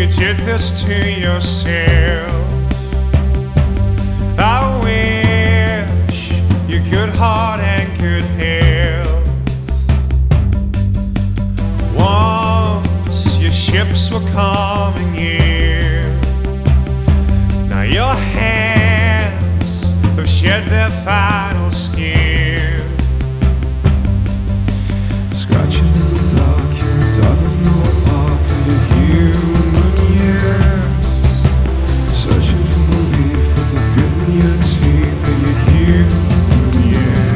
did this to yourself. I wish you good heart and good health. Once your ships were coming in, now your hands have shed their final skin. Scratching in the dark, you're done with no mark of your human years. Searching for relief with the grit in your teeth of your human years.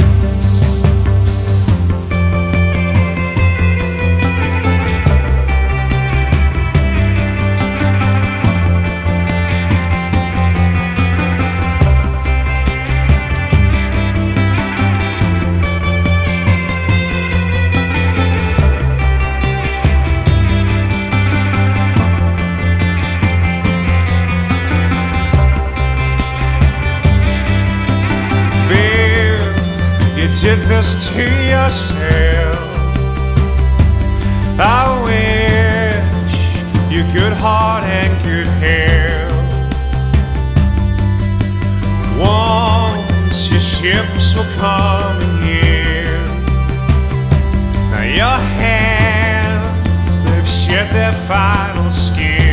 You did this to yourself. I wish you good heart and good health. Once your ships were coming in, now your hands, they've shed their final skin.